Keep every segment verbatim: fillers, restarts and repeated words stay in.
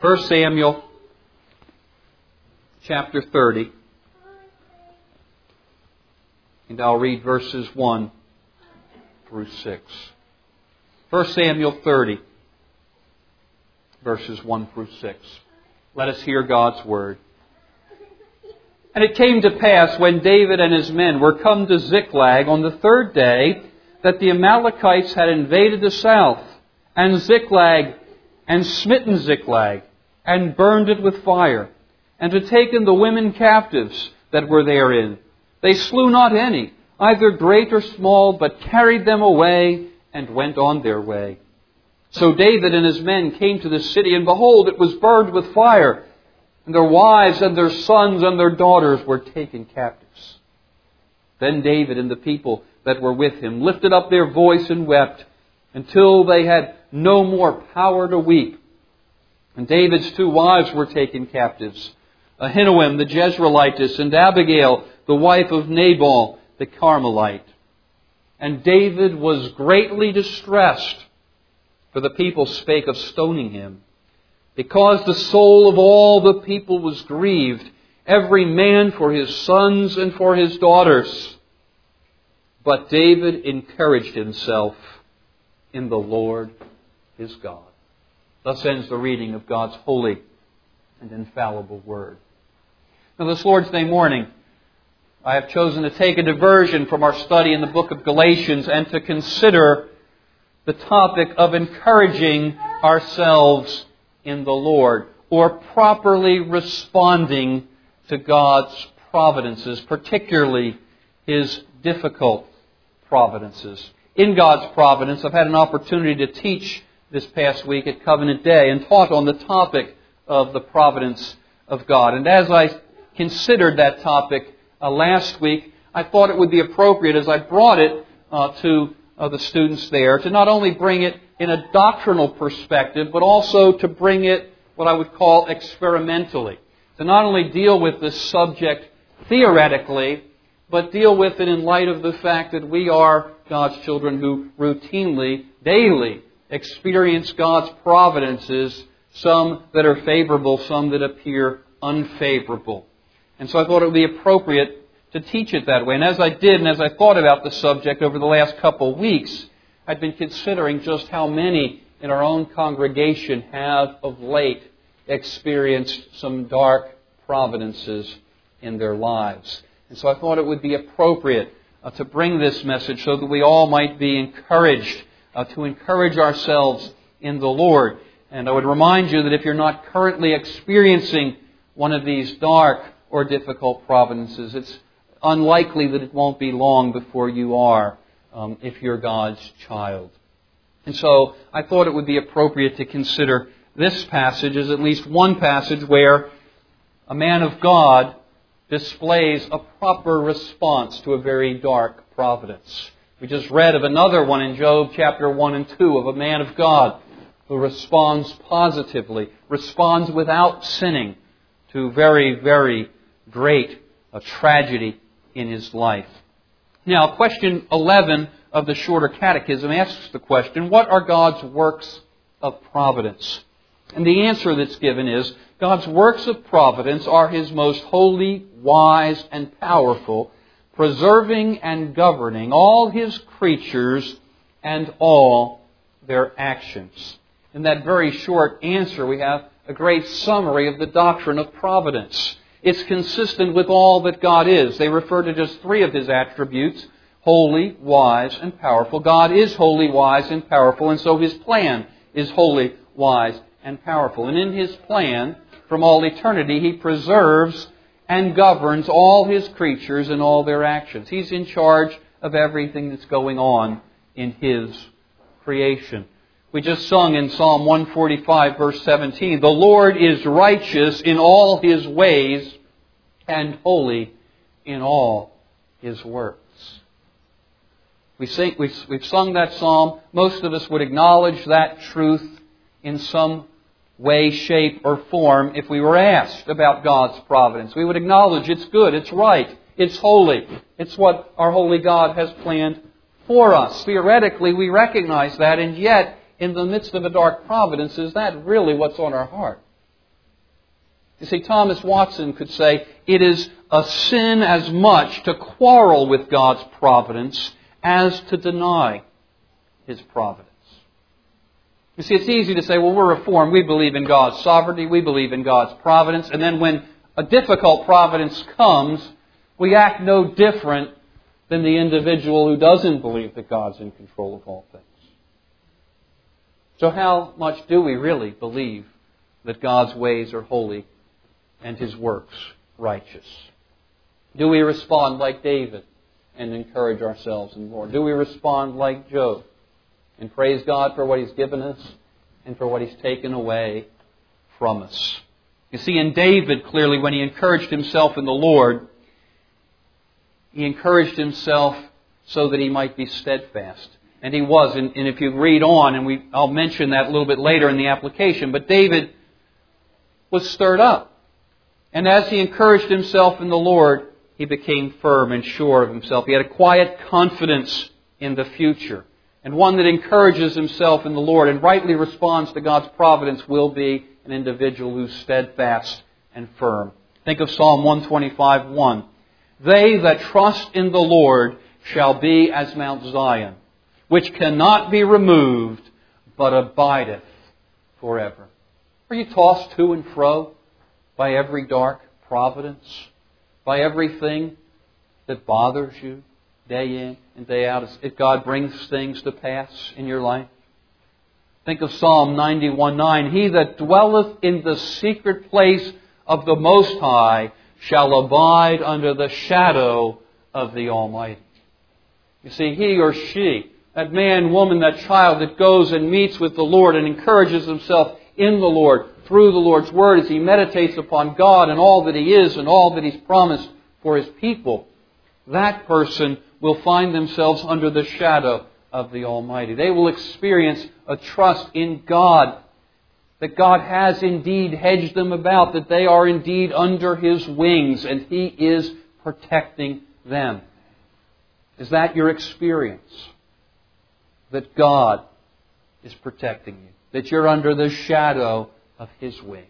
First Samuel chapter thirty. And I'll read verses one through six. First Samuel thirty, verses one through six. Let us hear God's Word. And it came to pass, when David and his men were come to Ziklag on the third day, that the Amalekites had invaded the south, and Ziklag, and smitten Ziklag, and burned it with fire, and had taken the women captives that were therein. They slew not any, either great or small, but carried them away, and went on their way. So David and his men came to the city, and behold, it was burned with fire, and their wives and their sons and their daughters were taken captives. Then David and the people that were with him lifted up their voice and wept, until they had no more power to weep. And David's two wives were taken captives, Ahinoam the Jezreelitess, and Abigail the wife of Nabal the Carmelite. And David was greatly distressed, for the people spake of stoning him, because the soul of all the people was grieved, every man for his sons and for his daughters. But David encouraged himself in the Lord his God. Thus ends the reading of God's holy and infallible Word. Now, this Lord's Day morning, I have chosen to take a diversion from our study in the book of Galatians and to consider the topic of encouraging ourselves in the Lord, or properly responding to God's providences, particularly His difficult providences. In God's providence, I've had an opportunity to teach this past week at Covenant Day and taught on the topic of the providence of God. And as I considered that topic uh, last week, I thought it would be appropriate, as I brought it uh, to uh, the students there, to not only bring it in a doctrinal perspective, but also to bring it what I would call experimentally. To not only deal with this subject theoretically, but deal with it in light of the fact that we are God's children who routinely, daily, experience God's providences, some that are favorable, some that appear unfavorable. And so I thought it would be appropriate to teach it that way. And as I did, and as I thought about the subject over the last couple of weeks, I've been considering just how many in our own congregation have of late experienced some dark providences in their lives. And so I thought it would be appropriate uh, to bring this message so that we all might be encouraged, uh, to encourage ourselves in the Lord. And I would remind you that if you're not currently experiencing one of these dark or difficult providences, it's unlikely that it won't be long before you are, um, if you're God's child. And so I thought it would be appropriate to consider this passage as at least one passage where a man of God displays a proper response to a very dark providence. We just read of another one in Job chapter one and two of a man of God who responds positively, responds without sinning to very, very great a tragedy in his life. Now, question eleven of the Shorter Catechism asks the question, what are God's works of providence? And the answer that's given is, God's works of providence are His most holy, wise, and powerful, preserving and governing all His creatures and all their actions. In that very short answer, we have a great summary of the doctrine of providence. It's consistent with all that God is. They refer to just three of His attributes, holy, wise, and powerful. God is holy, wise, and powerful, and so His plan is holy, wise, and powerful. And in His plan, from all eternity, He preserves and governs all His creatures and all their actions. He's in charge of everything that's going on in His creation. We just sung in Psalm one forty-five, verse seventeen, "The Lord is righteous in all His ways and holy in all His works." We sing, we've, we've sung that psalm. Most of us would acknowledge that truth in some way, shape, or form if we were asked about God's providence. We would acknowledge it's good, it's right, it's holy. It's what our holy God has planned for us. Theoretically, we recognize that, and yet, in the midst of a dark providence, is that really what's on our heart? You see, Thomas Watson could say, it is a sin as much to quarrel with God's providence as to deny His providence. You see, it's easy to say, well, we're Reformed. We believe in God's sovereignty. We believe in God's providence. And then when a difficult providence comes, we act no different than the individual who doesn't believe that God's in control of all things. So how much do we really believe that God's ways are holy and His works righteous? Do we respond like David and encourage ourselves in the Lord? Do we respond like Job and praise God for what He's given us and for what He's taken away from us? You see, in David, clearly, when he encouraged himself in the Lord, he encouraged himself so that he might be steadfast. And he was. And, and if you read on, and we, I'll mention that a little bit later in the application, but David was stirred up. And as he encouraged himself in the Lord, he became firm and sure of himself. He had a quiet confidence in the future. And one that encourages himself in the Lord and rightly responds to God's providence will be an individual who's steadfast and firm. Think of Psalm one twenty-five, one. They that trust in the Lord shall be as Mount Zion, which cannot be removed, but abideth forever. Are you tossed to and fro by every dark providence, by everything that bothers you day in and day out, if God brings things to pass in your life? Think of Psalm ninety-one, nine. He that dwelleth in the secret place of the Most High shall abide under the shadow of the Almighty. You see, he or she, that man, woman, that child that goes and meets with the Lord and encourages himself in the Lord through the Lord's Word as he meditates upon God and all that He is and all that He's promised for His people, that person will find themselves under the shadow of the Almighty. They will experience a trust in God, that God has indeed hedged them about, that they are indeed under His wings and He is protecting them. Is that your experience? That God is protecting you? That you're under the shadow of His wings?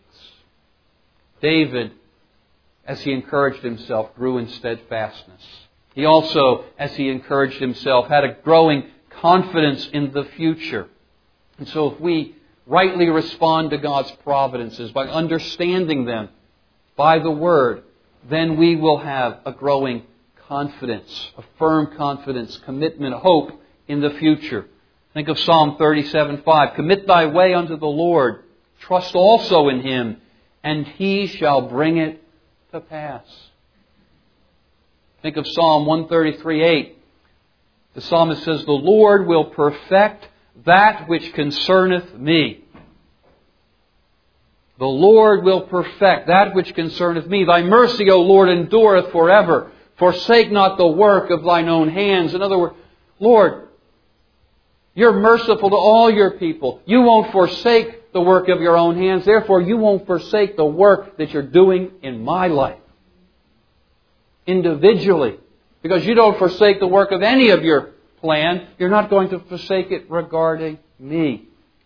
David, as he encouraged himself, grew in steadfastness. He also, as he encouraged himself, had a growing confidence in the future. And so if we rightly respond to God's providences by understanding them by the Word, then we will have a growing confidence, a firm confidence, commitment, hope in the future. Think of Psalm thirty-seven, five. Commit thy way unto the Lord. Trust also in Him, and He shall bring it to pass. Think of Psalm one thirty-three, eight. The psalmist says, the Lord will perfect that which concerneth me. The Lord will perfect that which concerneth me. Thy mercy, O Lord, endureth forever. Forsake not the work of thine own hands. In other words, Lord, You're merciful to all Your people. You won't forsake the work of Your own hands. Therefore, You won't forsake the work that You're doing in my life. Individually. Because You don't forsake the work of any of Your plan, You're not going to forsake it regarding me.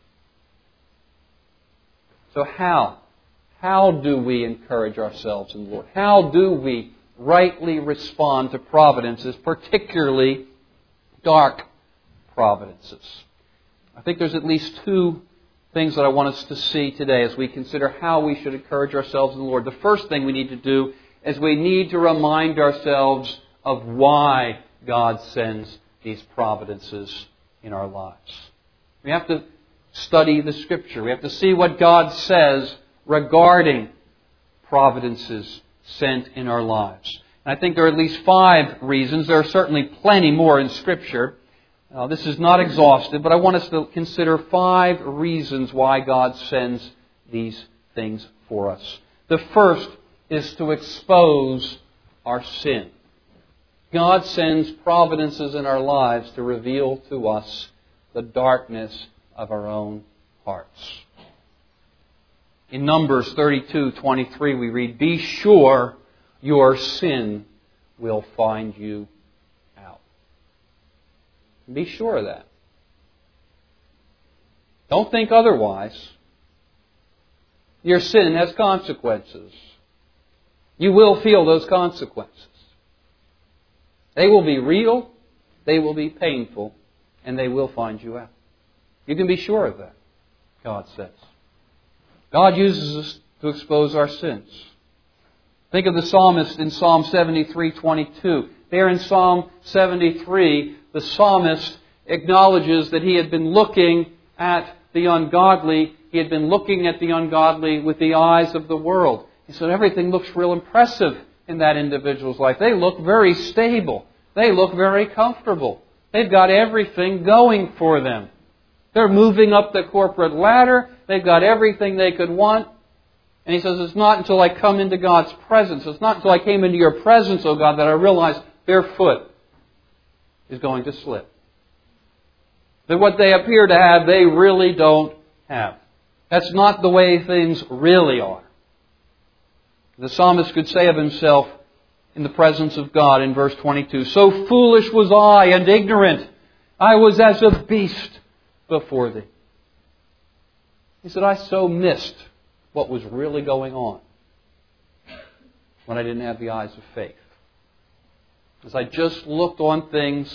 So how? How do we encourage ourselves in the Lord? How do we rightly respond to providences, particularly dark providences? I think there's at least two things that I want us to see today as we consider how we should encourage ourselves in the Lord. The first thing we need to do is we need to remind ourselves of why God sends these providences in our lives. We have to study the Scripture. We have to see what God says regarding providences sent in our lives. And I think there are at least five reasons. There are certainly plenty more in Scripture. Uh, this is not exhaustive, but I want us to consider five reasons why God sends these things for us. The first is to expose our sin. God sends providences in our lives to reveal to us the darkness of our own hearts. In Numbers thirty-two twenty-three we read, be sure your sin will find you out. Be sure of that. Don't think otherwise. Your sin has consequences. You will feel those consequences. They will be real, they will be painful, and they will find you out. You can be sure of that, God says. God uses us to expose our sins. Think of the psalmist in Psalm seventy-three twenty-two. There in Psalm seventy-three, the psalmist acknowledges that he had been looking at the ungodly. He had been looking at the ungodly with the eyes of the world. He said everything looks real impressive in that individual's life. They look very stable. They look very comfortable. They've got everything going for them. They're moving up the corporate ladder. They've got everything they could want. And he says, it's not until I come into God's presence, it's not until I came into your presence, O God, that I realized their foot is going to slip. That what they appear to have, they really don't have. That's not the way things really are. The psalmist could say of himself in the presence of God in verse twenty-two, so foolish was I and ignorant. I was as a beast before thee. He said, I so missed what was really going on when I didn't have the eyes of faith. As I just looked on things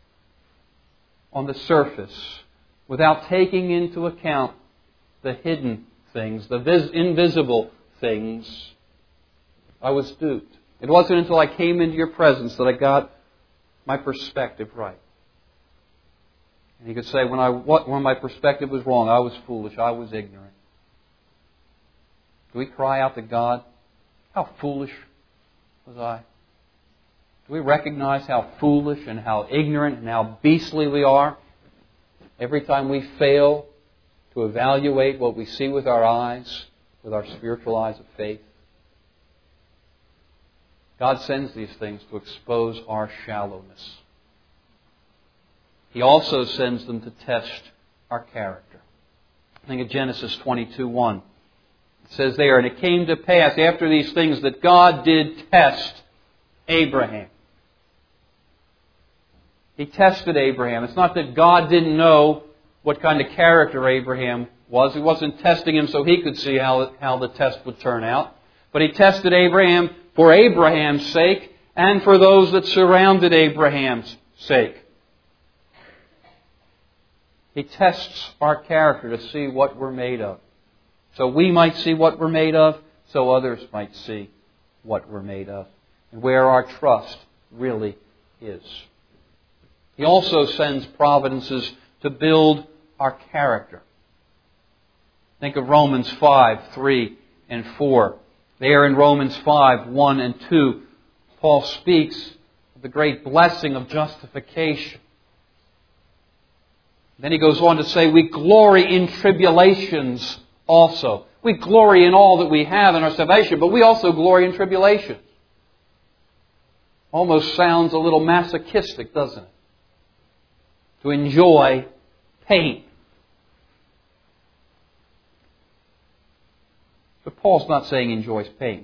on the surface without taking into account the hidden things, the vis- invisible things, I was duped. It wasn't until I came into your presence that I got my perspective right. And he could say, when I when my perspective was wrong, I was foolish, I was ignorant. Do we cry out to God, how foolish was I? Do we recognize how foolish and how ignorant and how beastly we are every time we fail to evaluate what we see with our eyes, with our spiritual eyes of faith? God sends these things to expose our shallowness. He also sends them to test our character. Think of Genesis twenty-two one. It says there, and it came to pass after these things that God did test Abraham. He tested Abraham. It's not that God didn't know what kind of character Abraham was. He wasn't testing him so he could see how, how the test would turn out. But He tested Abraham for Abraham's sake and for those that surrounded Abraham's sake. He tests our character to see what we're made of. So we might see what we're made of, so others might see what we're made of, and where our trust really is. He also sends providences to build our character. Think of Romans five, three and four. There in Romans five, one and two, Paul speaks of the great blessing of justification. Then he goes on to say, we glory in tribulations also. We glory in all that we have in our salvation, but we also glory in tribulations. Almost sounds a little masochistic, doesn't it? To enjoy pain. But Paul's not saying he enjoys pain.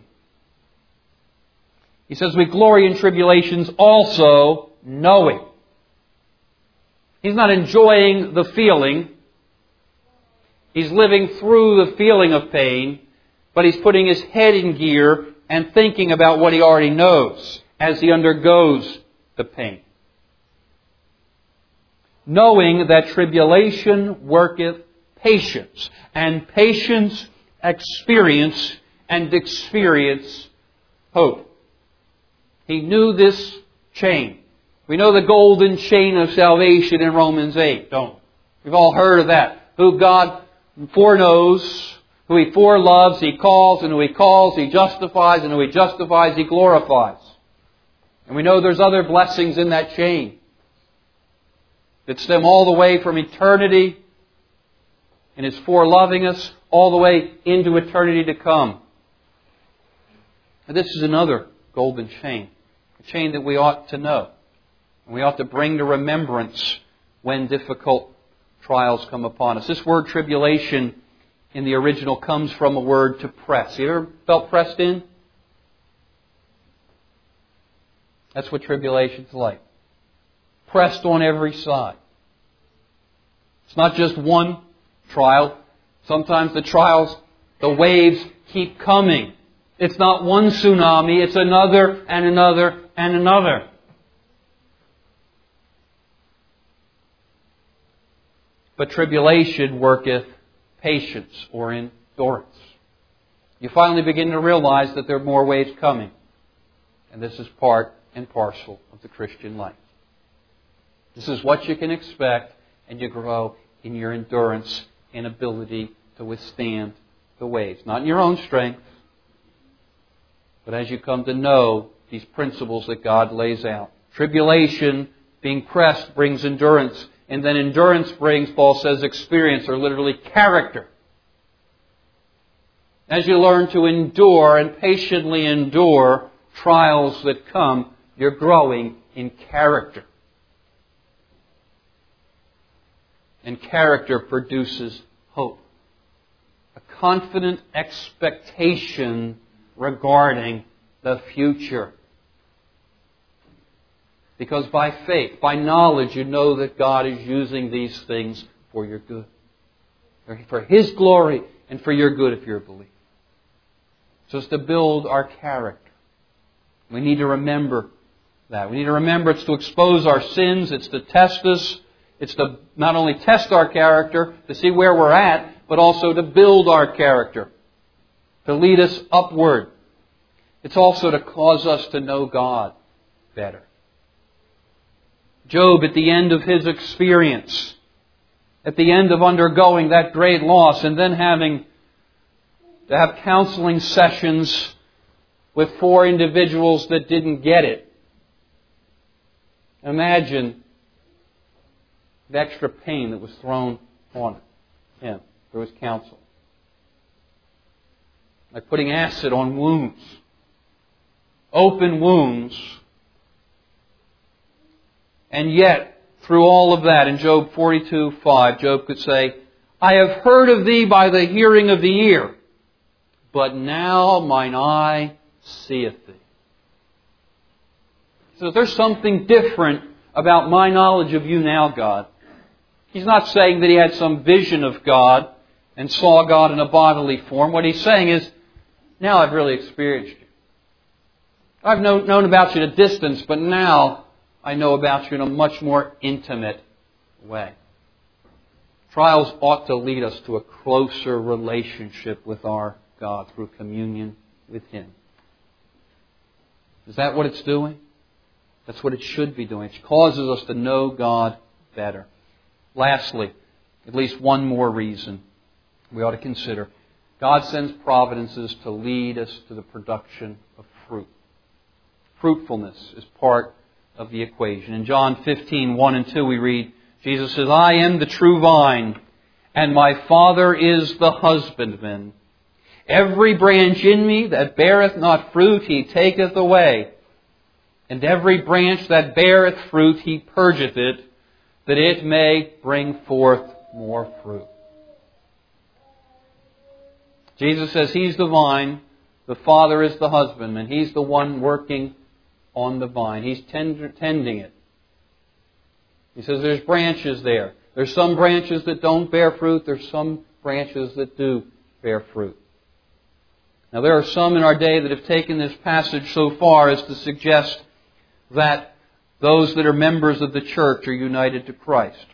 He says we glory in tribulations also knowing. He's not enjoying the feeling. He's living through the feeling of pain, but he's putting his head in gear and thinking about what he already knows as he undergoes the pain. Knowing that tribulation worketh patience, and patience experience, and experience hope. He knew this chain. We know the golden chain of salvation in Romans eight, don't we? We've all heard of that. Who God foreknows, who He foreloves, He calls, and who He calls, He justifies, and who He justifies, He glorifies. And we know there's other blessings in that chain that stem all the way from eternity in His foreloving us, all the way into eternity to come. And this is another golden chain, a chain that we ought to know. And we ought to bring to remembrance when difficult trials come upon us. This word tribulation in the original comes from a word to press. You ever felt pressed in? That's what tribulation's like. Pressed on every side. It's not just one trial. Sometimes the trials The waves keep coming. It's not one tsunami, it's another and another and another. But tribulation worketh patience or endurance. You finally begin to realize that there are more waves coming. And this is part and parcel of the Christian life. This is what you can expect, and you grow in your endurance and ability to withstand the waves. Not in your own strength, but as you come to know these principles that God lays out. Tribulation, being pressed, brings endurance. And then endurance brings, Paul says, experience, or literally character. As you learn to endure and patiently endure trials that come, you're growing in character. And character produces hope. A confident expectation regarding the future. Because by faith, by knowledge, you know that God is using these things for your good. For His glory and for your good if you're a believer. So it's to build our character. We need to remember that. We need to remember it's to expose our sins. It's to test us. It's to not only test our character, to see where we're at, but also to build our character. To lead us upward. It's also to cause us to know God better. Job, at the end of his experience, at the end of undergoing that great loss, and then having to have counseling sessions with four individuals that didn't get it. Imagine the extra pain that was thrown on him through his counsel. Like putting acid on wounds. Open wounds. And yet, through all of that, in Job forty-two five, Job could say, I have heard of thee by the hearing of the ear, but now mine eye seeth thee. So there's something different about my knowledge of you now, God. He's not saying that he had some vision of God and saw God in a bodily form. What he's saying is, now I've really experienced you. I've known, known about you at a distance, but now I know about you in a much more intimate way. Trials ought to lead us to a closer relationship with our God through communion with Him. Is that what it's doing? That's what it should be doing. It causes us to know God better. Lastly, at least one more reason we ought to consider. God sends providences to lead us to the production of fruit. Fruitfulness is part of the equation. In John fifteen, one and two we read, Jesus says, I am the true vine, and my Father is the husbandman. Every branch in me that beareth not fruit, He taketh away. And every branch that beareth fruit, He purgeth it, that it may bring forth more fruit. Jesus says He's the vine, the Father is the husbandman. He's the one working on the vine. He's tender, tending it. He says there's branches there. There's some branches that don't bear fruit. There's some branches that do bear fruit. Now there are some in our day that have taken this passage so far as to suggest that those that are members of the church are united to Christ.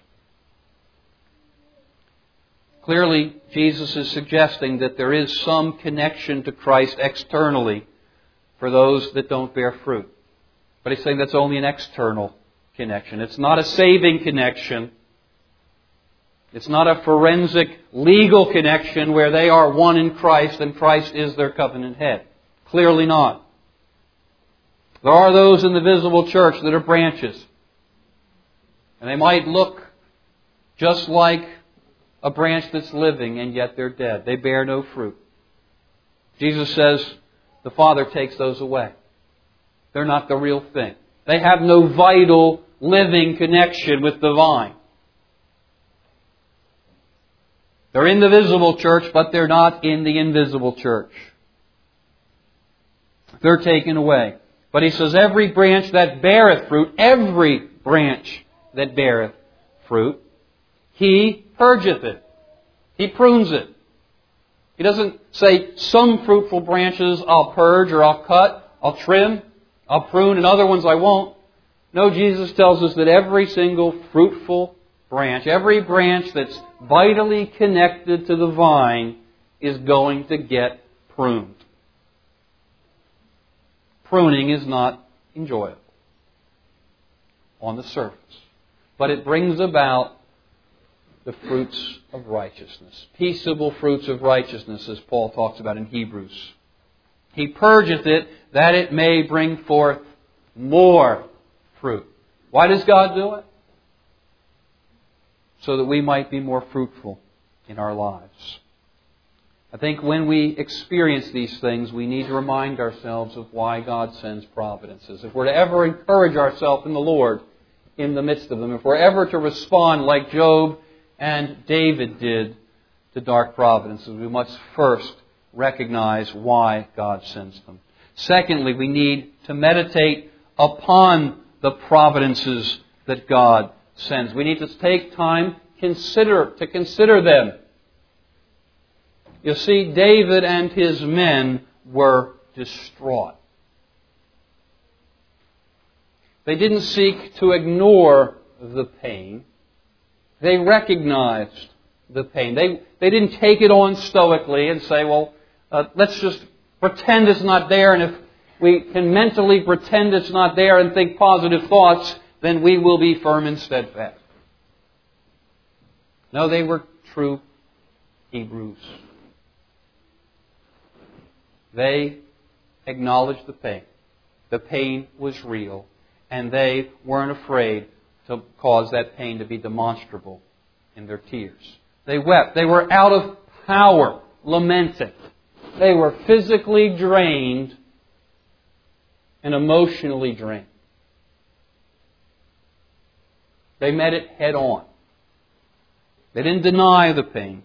Clearly, Jesus is suggesting that there is some connection to Christ externally for those that don't bear fruit. But He's saying that's only an external connection. It's not a saving connection. It's not a forensic legal connection where they are one in Christ and Christ is their covenant head. Clearly not. There are those in the visible church that are branches. And they might look just like a branch that's living, and yet they're dead. They bear no fruit. Jesus says the Father takes those away. They're not the real thing. They have no vital, living connection with the vine. They're in the visible church, but they're not in the invisible church. They're taken away. But He says, every branch that beareth fruit, every branch that beareth fruit, He purgeth it. He prunes it. He doesn't say some fruitful branches I'll purge or I'll cut, I'll trim, I'll prune, and other ones I won't. No, Jesus tells us that every single fruitful branch, every branch that's vitally connected to the vine is going to get pruned. Pruning is not enjoyable on the surface, but it brings about the fruits of righteousness. Peaceable fruits of righteousness, as Paul talks about in Hebrews. He purgeth it that it may bring forth more fruit. Why does God do it? So that we might be more fruitful in our lives. I think when we experience these things, we need to remind ourselves of why God sends providences. If we're to ever encourage ourselves in the Lord in the midst of them, if we're ever to respond like Job and David did to dark providences, we must first recognize why God sends them. Secondly, we need to meditate upon the providences that God sends. We need to take time consider to consider them. You see, David and his men were distraught. They didn't seek to ignore the pain. They recognized the pain. They, they didn't take it on stoically and say, well, uh, let's just pretend it's not there, and if we can mentally pretend it's not there and think positive thoughts, then we will be firm and steadfast. No, they were true Hebrews. They acknowledged the pain. The pain was real, and they weren't afraid to cause that pain to be demonstrable in their tears. They wept. They were out of power, lamenting. They were physically drained and emotionally drained. They met it head on. They didn't deny the pain,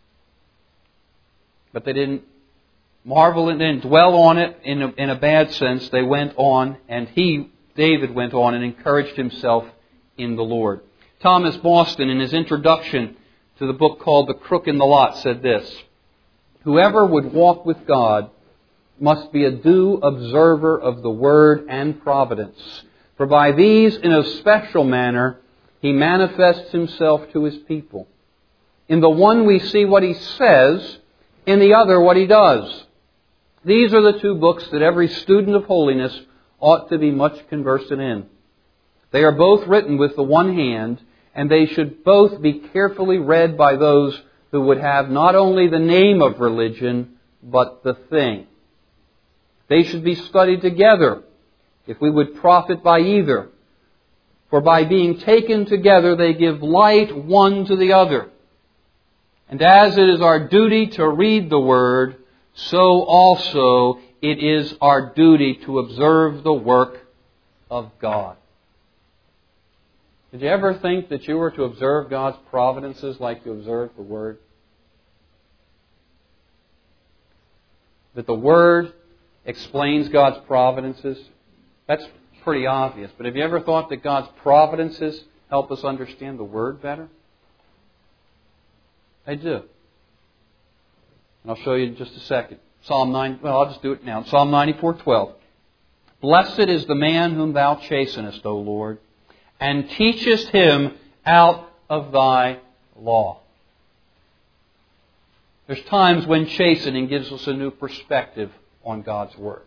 but they didn't marvel and didn't dwell on it in a, in a bad sense. They went on, and he, David, went on and encouraged himself in the Lord. Thomas Boston, in his introduction to the book called The Crook in the Lot, said this: "Whoever would walk with God must be a due observer of the Word and providence. For by these, in a special manner, He manifests Himself to His people. In the one we see what He says, in the other what He does. These are the two books that every student of holiness ought to be much conversant in. They are both written with the one hand, and they should both be carefully read by those who would have not only the name of religion, but the thing. They should be studied together, if we would profit by either. For by being taken together, they give light one to the other. And as it is our duty to read the Word, so also it is our duty to observe the work of God." Did you ever think that you were to observe God's providences like you observe the Word? That the Word explains God's providences? That's pretty obvious. But have you ever thought that God's providences help us understand the Word better? They do. And I'll show you in just a second. Psalm nine. Well, I'll just do it now. Psalm ninety-four twelve. "Blessed is the man whom Thou chastenest, O Lord, and teachest him out of Thy law." There's times when chastening gives us a new perspective on God's Word.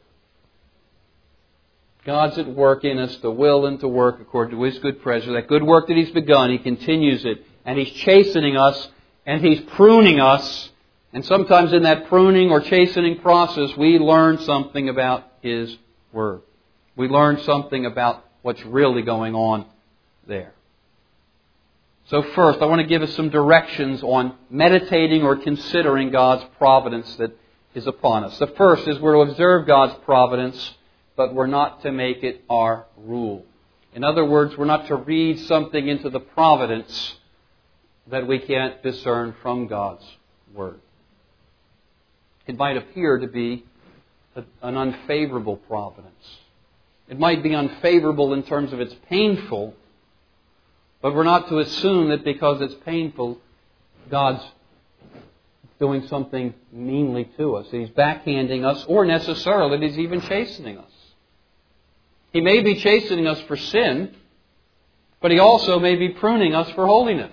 God's at work in us to will and to work according to His good pleasure. That good work that He's begun, He continues it. And He's chastening us, and He's pruning us. And sometimes in that pruning or chastening process, we learn something about His Word. We learn something about what's really going on there. So first, I want to give us some directions on meditating or considering God's providence that is upon us. The first is we're to observe God's providence, but we're not to make it our rule. In other words, we're not to read something into the providence that we can't discern from God's Word. It might appear to be a, an unfavorable providence. It might be unfavorable in terms of it's painful, but we're not to assume that because it's painful, God's doing something meanly to us, that He's backhanding us, or necessarily that He's even chastening us. He may be chastening us for sin, but He also may be pruning us for holiness.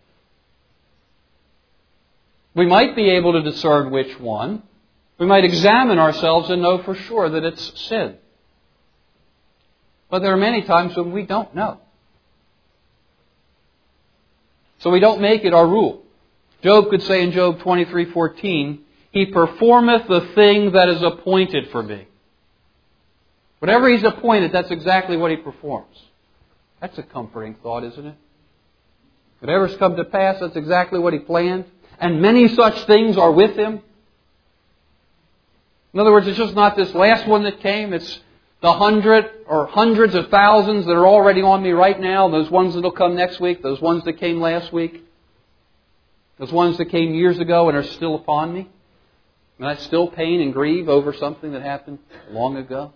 We might be able to discern which one. We might examine ourselves and know for sure that it's sin. But there are many times when we don't know. So we don't make it our rule. Job could say in Job twenty-three fourteen, He performeth the thing that is appointed for me. Whatever He's appointed, that's exactly what He performs. That's a comforting thought, isn't it? Whatever's come to pass, that's exactly what He planned. And many such things are with Him. In other words, it's just not this last one that came. It's the hundred or hundreds of thousands that are already on me right now. Those ones that will come next week. Those ones that came last week. Those ones that came years ago and are still upon me. And I still pain and grieve over something that happened long ago.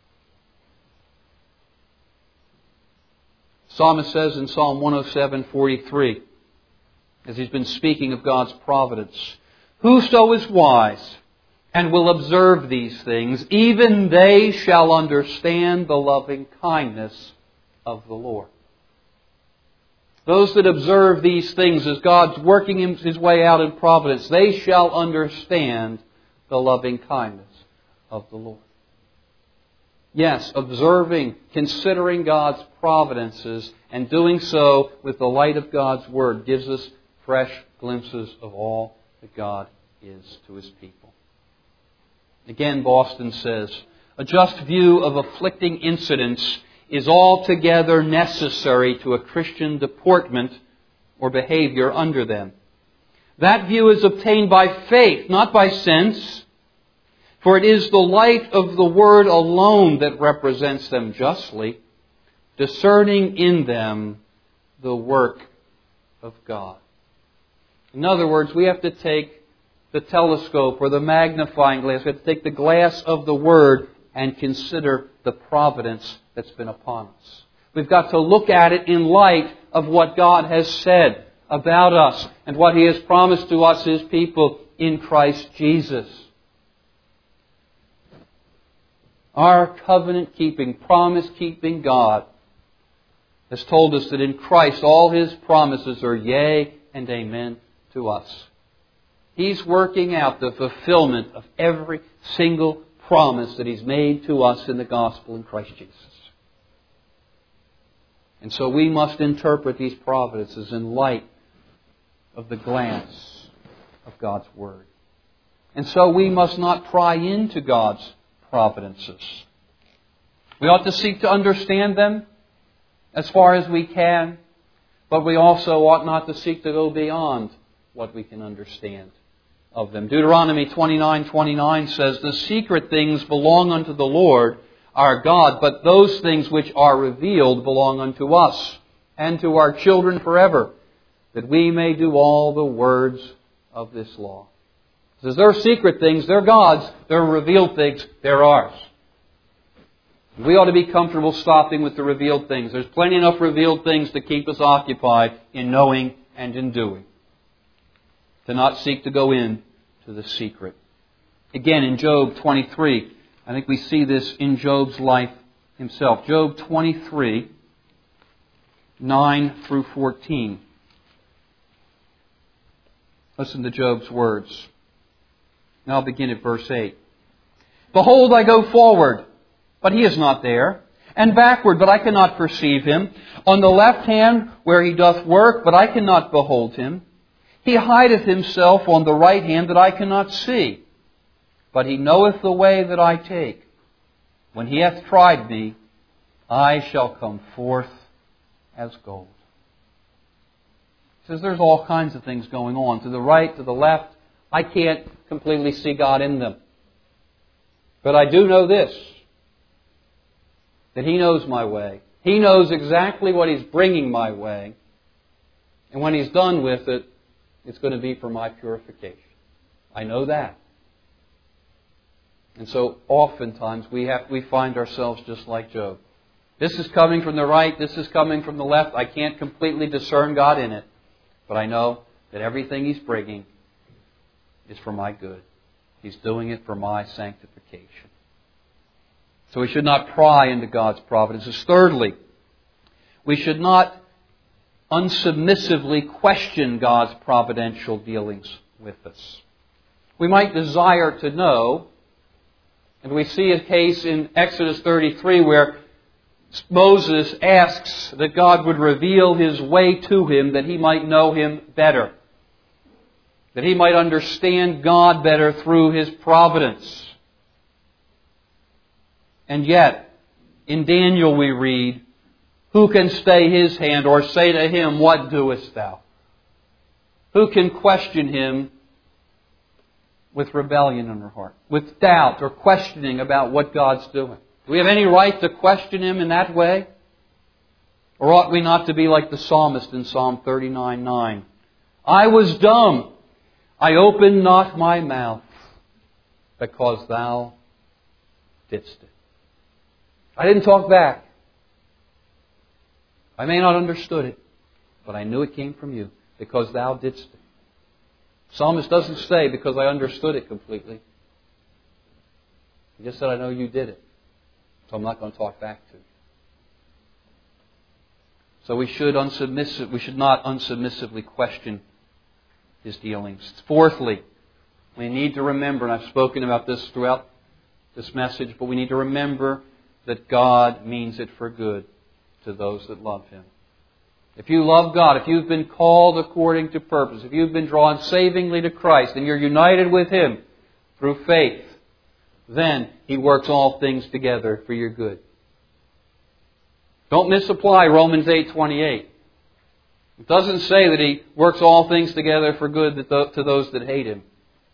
Psalmist says in Psalm one oh seven forty-three, as he's been speaking of God's providence, Whoso is wise and will observe these things, even they shall understand the loving kindness of the Lord. Those that observe these things as God's working His way out in providence, they shall understand the loving kindness of the Lord. Yes, observing, considering God's providences, and doing so with the light of God's Word gives us fresh glimpses of all that God is to His people. Again, Boston says, a just view of afflicting incidents is altogether necessary to a Christian deportment or behavior under them. That view is obtained by faith, not by sense, for it is the light of the Word alone that represents them justly, discerning in them the work of God. In other words, we have to take the telescope or the magnifying glass, we have to take the glass of the Word and consider the providence that's been upon us. We've got to look at it in light of what God has said about us and what He has promised to us, His people, in Christ Jesus. Our covenant-keeping, promise-keeping God has told us that in Christ all His promises are yea and amen to us. He's working out the fulfillment of every single promise that He's made to us in the gospel in Christ Jesus. And so we must interpret these providences in light of the glance of God's Word. And so we must not pry into God's providences. We ought to seek to understand them as far as we can, but we also ought not to seek to go beyond what we can understand of them. Deuteronomy twenty-nine twenty-nine says, The secret things belong unto the Lord our God, but those things which are revealed belong unto us and to our children forever, that we may do all the words of this law. It says they're secret things, they're God's, they're revealed things, they're ours. We ought to be comfortable stopping with the revealed things. There's plenty enough revealed things to keep us occupied in knowing and in doing. To not seek to go in to the secret. Again, in Job twenty-three, I think we see this in Job's life himself. Job twenty-three, nine through fourteen. Listen to Job's words. Now I'll begin at verse eight. Behold, I go forward, but He is not there, and backward, but I cannot perceive Him. On the left hand, where He doth work, but I cannot behold Him. He hideth Himself on the right hand, that I cannot see. But He knoweth the way that I take. When He hath tried me, I shall come forth as gold. He says there's all kinds of things going on. To the right, to the left, I can't completely see God in them. But I do know this, that He knows my way. He knows exactly what He's bringing my way. And when He's done with it, it's going to be for my purification. I know that. And so oftentimes we have we find ourselves just like Job. This is coming from the right, this is coming from the left. I can't completely discern God in it. But I know that everything He's bringing is for my good. He's doing it for my sanctification. So we should not pry into God's providences. Thirdly, we should not unsubmissively question God's providential dealings with us. We might desire to know, and we see a case in Exodus thirty-three where Moses asks that God would reveal His way to him that he might know Him better, that he might understand God better through His providence. And yet, in Daniel we read, who can stay his hand or say to him, what doest thou? Who can question him with rebellion in her heart, with doubt or questioning about what God's doing? Do we have any right to question Him in that way? Or ought we not to be like the psalmist in Psalm thirty-nine nine? I was dumb. I opened not my mouth because Thou didst it. I didn't talk back. I may not have understood it, but I knew it came from You because Thou didst it. The psalmist doesn't say because I understood it completely. He just said, I know You did it. So I'm not going to talk back to You. So we should unsubmissive, we should not unsubmissively question His dealings. Fourthly, we need to remember, and I've spoken about this throughout this message, but we need to remember that God means it for good to those that love Him. If you love God, if you've been called according to purpose, if you've been drawn savingly to Christ, and you're united with Him through faith, then He works all things together for your good. Don't misapply Romans eight twenty-eight. It doesn't say that He works all things together for good to those that hate Him.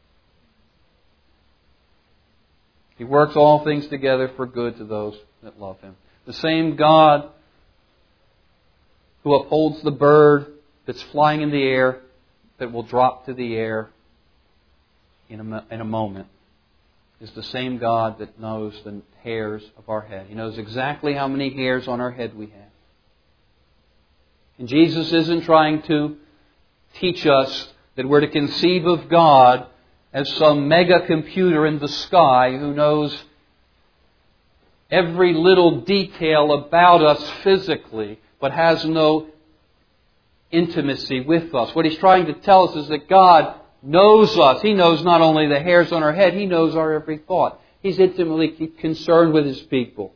He works all things together for good to those that love Him. The same God who upholds the bird that's flying in the air that will drop to the air in a, in a moment is the same God that knows the hairs of our head. He knows exactly how many hairs on our head we have. And Jesus isn't trying to teach us that we're to conceive of God as some mega computer in the sky who knows every little detail about us physically, but has no intimacy with us. What He's trying to tell us is that God knows us. He knows not only the hairs on our head, He knows our every thought. He's intimately concerned with His people.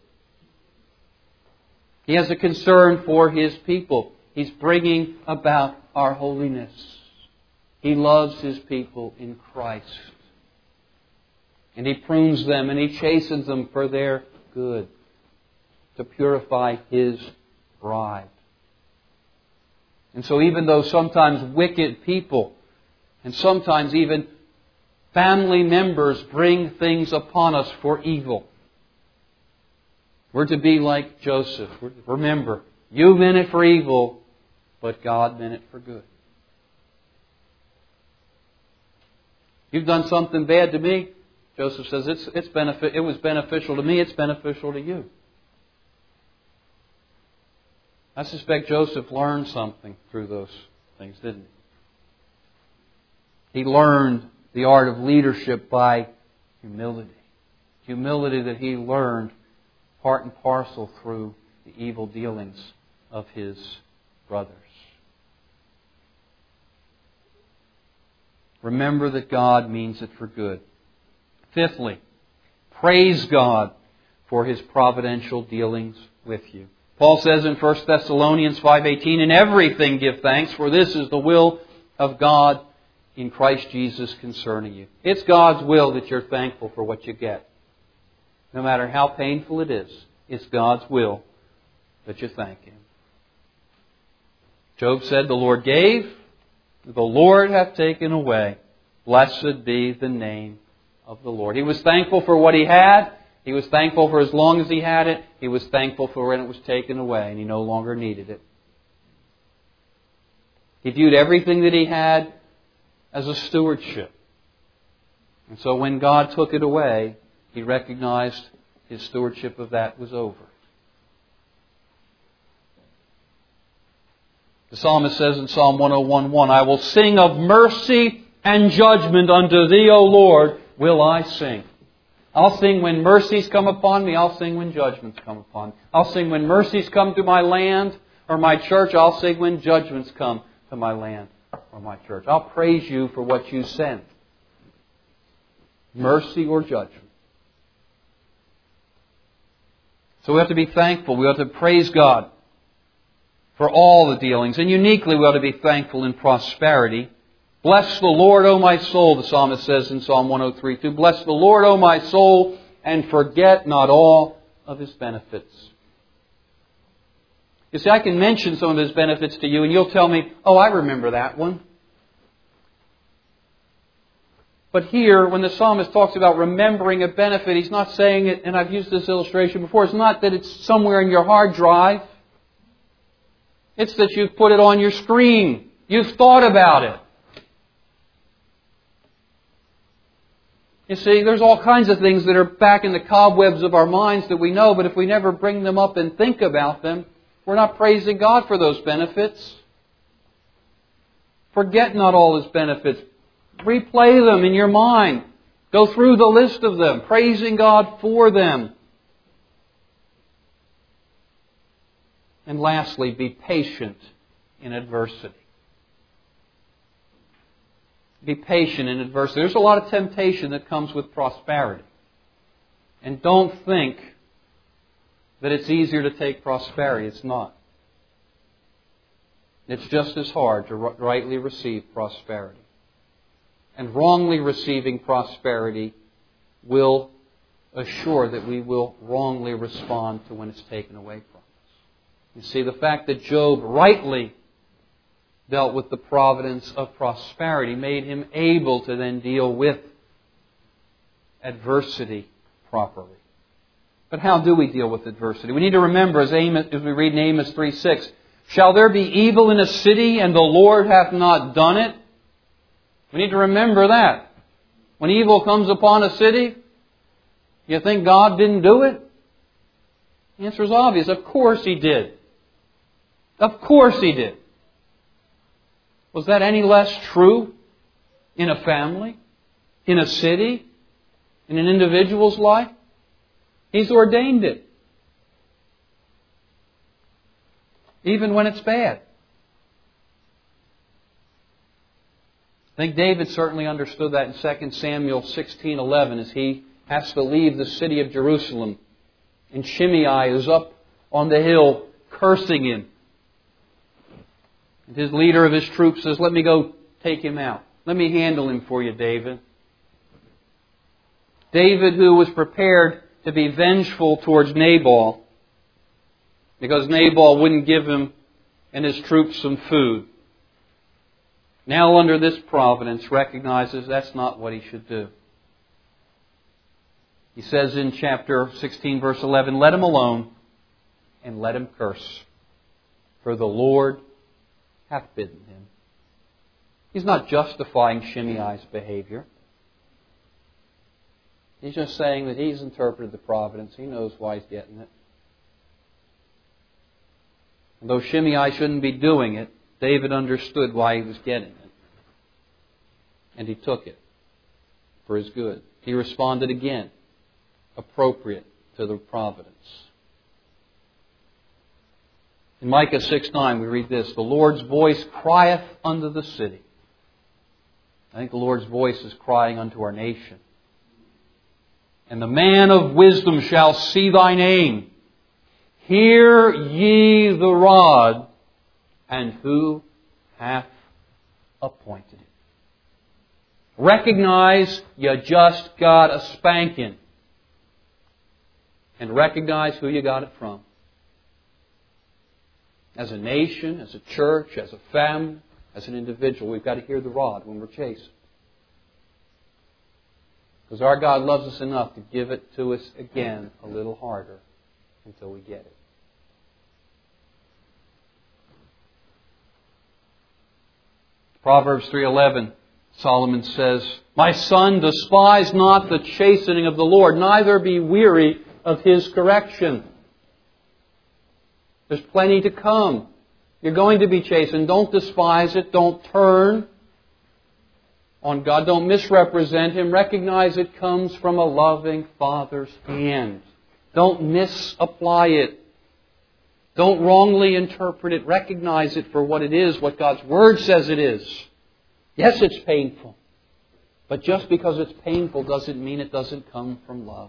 He has a concern for His people. He's bringing about our holiness. He loves His people in Christ. And He prunes them and He chastens them for their good, to purify His bride. And so even though sometimes wicked people and sometimes even family members bring things upon us for evil, we're to be like Joseph. Remember, you meant it for evil, but God meant it for good. You've done something bad to me, Joseph says, it's, it's benefit, it was beneficial to me, it's beneficial to you. I suspect Joseph learned something through those things, didn't he? He learned the art of leadership by humility. Humility that he learned part and parcel through the evil dealings of his brothers. Remember that God means it for good. Fifthly, praise God for His providential dealings with you. Paul says in First Thessalonians five eighteen, in everything give thanks, for this is the will of God in Christ Jesus concerning you. It's God's will that you're thankful for what you get. No matter how painful it is, it's God's will that you thank Him. Job said, the Lord gave, the Lord hath taken away. Blessed be the name of the Lord. He was thankful for what he had. He was thankful for as long as he had it. He was thankful for when it was taken away and he no longer needed it. He viewed everything that he had as a stewardship. And so when God took it away, he recognized his stewardship of that was over. The psalmist says in Psalm one oh one one, I will sing of mercy and judgment unto Thee, O Lord, will I sing. I'll sing when mercies come upon me. I'll sing when judgments come upon me. I'll sing when mercies come to my land or my church. I'll sing when judgments come to my land or my church. I'll praise You for what You send. Mercy or judgment. So we have to be thankful. We have to praise God for all the dealings. And uniquely we ought to be thankful in prosperity. Bless the Lord, O my soul, the psalmist says in Psalm one oh three two. Bless the Lord, O my soul, and forget not all of His benefits. You see, I can mention some of His benefits to you and you'll tell me, oh, I remember that one. But here, when the psalmist talks about remembering a benefit, he's not saying it, and I've used this illustration before, it's not that it's somewhere in your hard drive. It's that you've put it on your screen. You've thought about it. You see, there's all kinds of things that are back in the cobwebs of our minds that we know, but if we never bring them up and think about them, we're not praising God for those benefits. Forget not all His benefits. Replay them in your mind. Go through the list of them, praising God for them. And lastly, be patient in adversity. Be patient in adversity. There's a lot of temptation that comes with prosperity. And don't think that it's easier to take prosperity. It's not. It's just as hard to rightly receive prosperity. And wrongly receiving prosperity will assure that we will wrongly respond to when it's taken away from us. You see, the fact that Job rightly dealt with the providence of prosperity made him able to then deal with adversity properly. But how do we deal with adversity? We need to remember, as, Amos, as we read in Amos three six, shall there be evil in a city, and the Lord hath not done it? We need to remember that. When evil comes upon a city, you think God didn't do it? The answer is obvious. Of course He did. Of course He did. Was that any less true in a family, in a city, in an individual's life? He's ordained it. Even when it's bad. I think David certainly understood that in Second Samuel sixteen eleven as he has to leave the city of Jerusalem. And Shimei is up on the hill cursing him. And his leader of his troops says, let me go take him out. Let me handle him for you, David. David, who was prepared to be vengeful towards Nabal because Nabal wouldn't give him and his troops some food, now under this providence recognizes that's not what he should do. He says in chapter sixteen, verse eleven, let him alone and let him curse, for the Lord hath bidden him. He's not justifying Shimei's behavior. He's just saying that he's interpreted the providence. He knows why he's getting it. And though Shimei shouldn't be doing it, David understood why he was getting it. And he took it for his good. He responded again, appropriate to the providence. In Micah six nine we read this, the Lord's voice crieth unto the city. I think the Lord's voice is crying unto our nation. And the man of wisdom shall see thy name. Hear ye the rod, and who hath appointed it. Recognize you just got a spanking. And recognize who you got it from. As a nation, as a church, as a family, as an individual, we've got to hear the rod when we're chasing. Because our God loves us enough to give it to us again a little harder until we get it. Proverbs three eleven, Solomon says, my son, despise not the chastening of the Lord, neither be weary of His correction. There's plenty to come. You're going to be chastened. Don't despise it. Don't turn on God. Don't misrepresent Him. Recognize it comes from a loving Father's hand. Don't misapply it. Don't wrongly interpret it. Recognize it for what it is, what God's Word says it is. Yes, it's painful. But just because it's painful doesn't mean it doesn't come from love.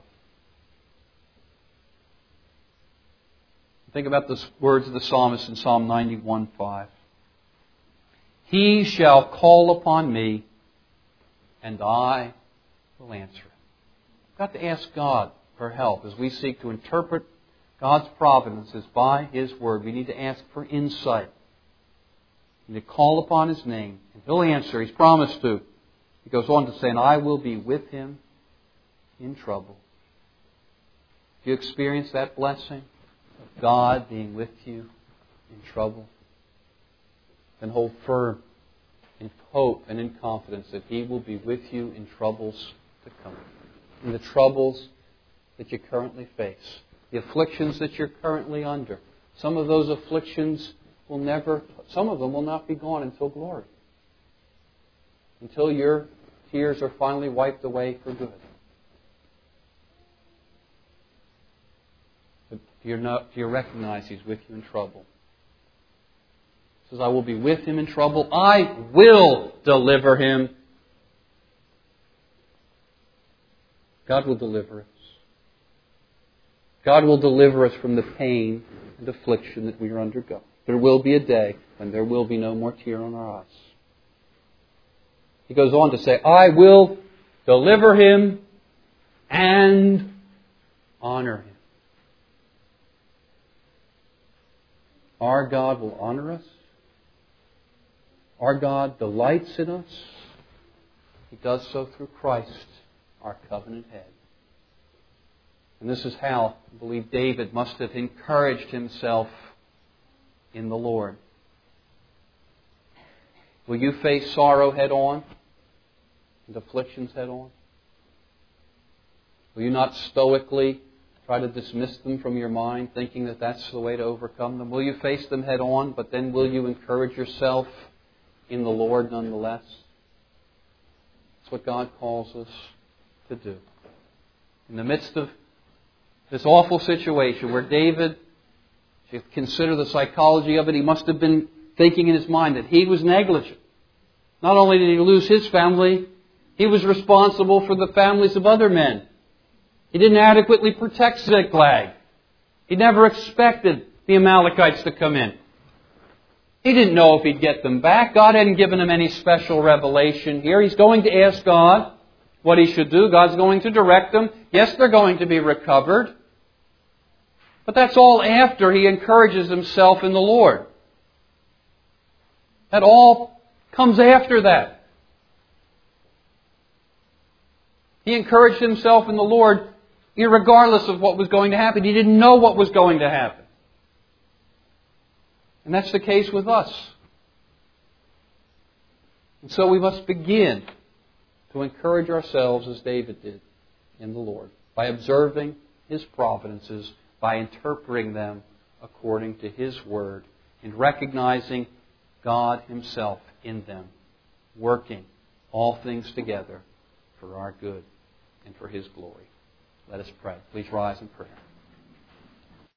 Think about the words of the psalmist in Psalm ninety-one five. He shall call upon me, and I will answer him. We've got to ask God for help as we seek to interpret God's providences by His Word. We need to ask for insight. We need to call upon His name, and He'll answer. He's promised to. He goes on to say, and I will be with him in trouble. Do you experience that blessing of God being with you in trouble? Then hold firm in hope and in confidence that He will be with you in troubles to come. In the troubles that you currently face. The afflictions that you're currently under. Some of those afflictions will never, some of them will not be gone until glory. Until your tears are finally wiped away for good. But do you, know, do you recognize He's with you in trouble? He says, I will be with him in trouble. I will deliver him. God will deliver us. God will deliver us from the pain and affliction that we are undergoing. There will be a day when there will be no more tear on our eyes. He goes on to say, I will deliver him and honor him. Our God will honor us. Our God delights in us. He does so through Christ, our covenant head. And this is how, I believe, David must have encouraged himself in the Lord. Will you face sorrow head on and afflictions head on? Will you not stoically try to dismiss them from your mind, thinking that that's the way to overcome them? Will you face them head on, but then will you encourage yourself in the Lord nonetheless? That's what God calls us to do. In the midst of this awful situation where David, if you consider the psychology of it, he must have been thinking in his mind that he was negligent. Not only did he lose his family, he was responsible for the families of other men. He didn't adequately protect Ziklag. He never expected the Amalekites to come in. He didn't know if he'd get them back. God hadn't given him any special revelation here. He's going to ask God what he should do. God's going to direct them. Yes, they're going to be recovered. But that's all after he encourages himself in the Lord. That all comes after that. He encouraged himself in the Lord irregardless of what was going to happen. He didn't know what was going to happen. And that's the case with us. And so we must begin to encourage ourselves as David did in the Lord by observing His providences, by interpreting them according to His Word, and recognizing God Himself in them, working all things together for our good and for His glory. Let us pray. Please rise in prayer.